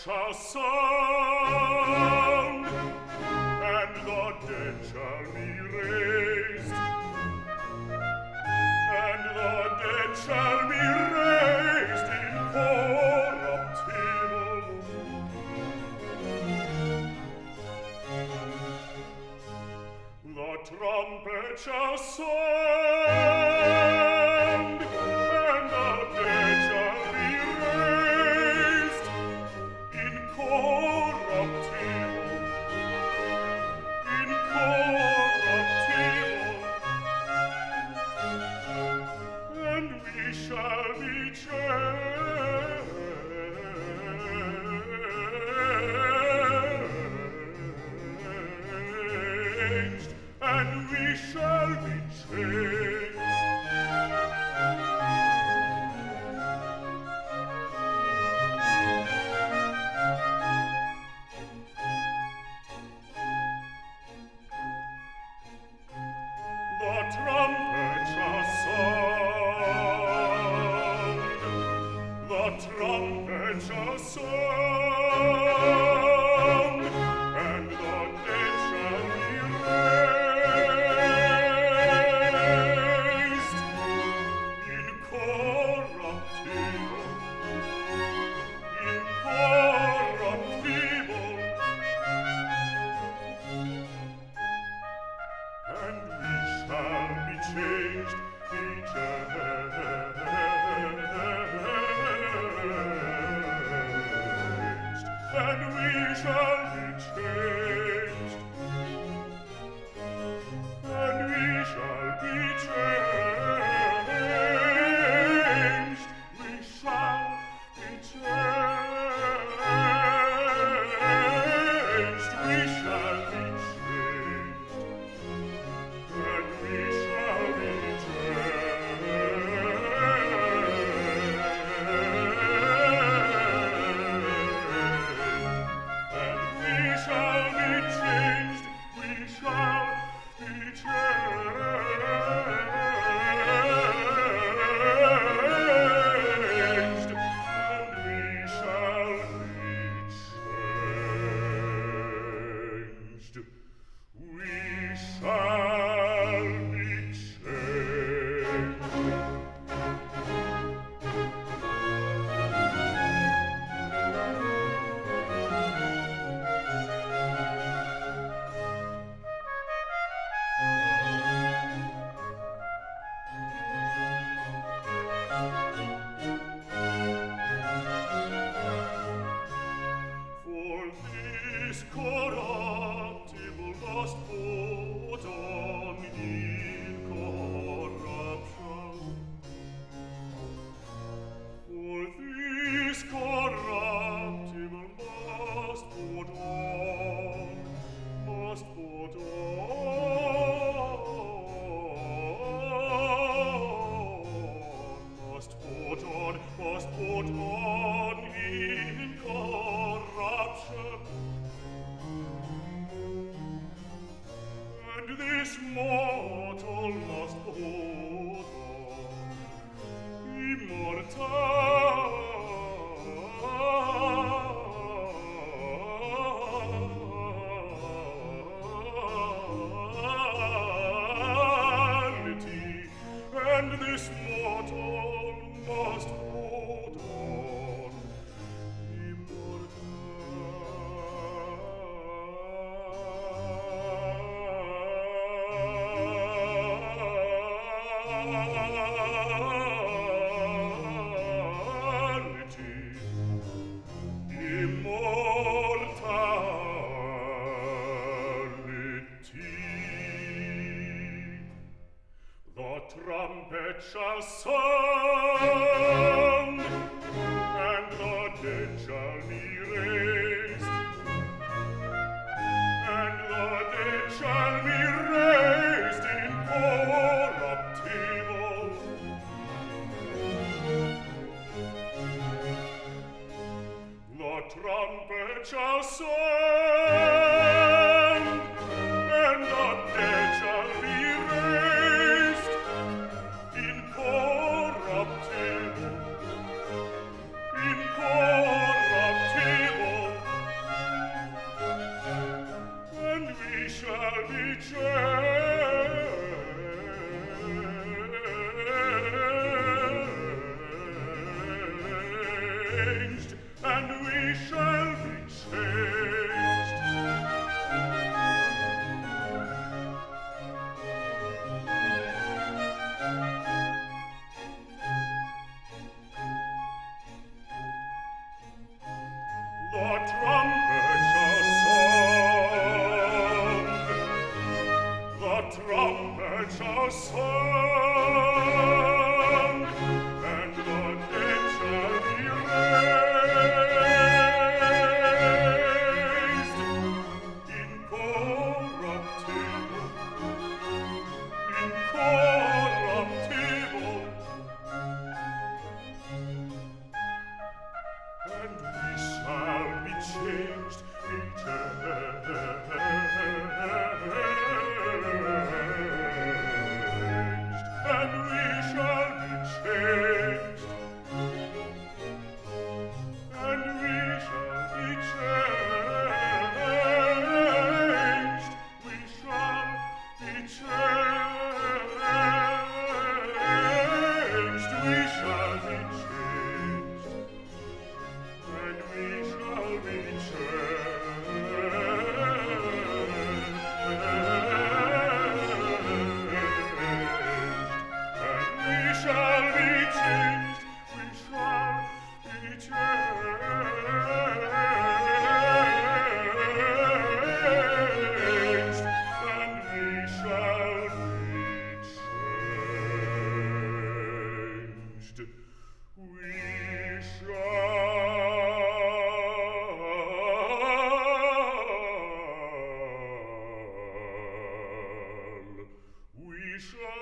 shall sound, and the dead shall be raised, and the dead shall be raised incorruptible. The trumpet shall sound, and the dead shall be raised incorruptible, incorruptible, and we shall be changed, and we shall be changed. The trumpet shall sound, the trumpet shall sound, and the dead shall be raised incorruptible, incorruptible, and we shall be changed, be changed, and we shall be changed, and we shall be changed, we shall be changed, we shall be changed, and we shall be changed, we shall be changed, and we shall be changed, we shall be For this corruptible must put on incorruption. For this corruptible must put on, must put on incorruption. And this mortal must put immortality, and this mortal must put on The trumpet shall sound, and the dead shall be raised, and the dead shall be raised incorruptible. The trumpet shall sound, and the dead shall be raised incorruptible, incorruptible, changed, and we shall be changed. The trumpets are sung, the trumpets are sung, and the dead shall be raised incorruptible, incorruptible, and we shall be changed, and we shall be changed, and we shall be changed, we shall be changed, we shall be changed, and we shall be We shall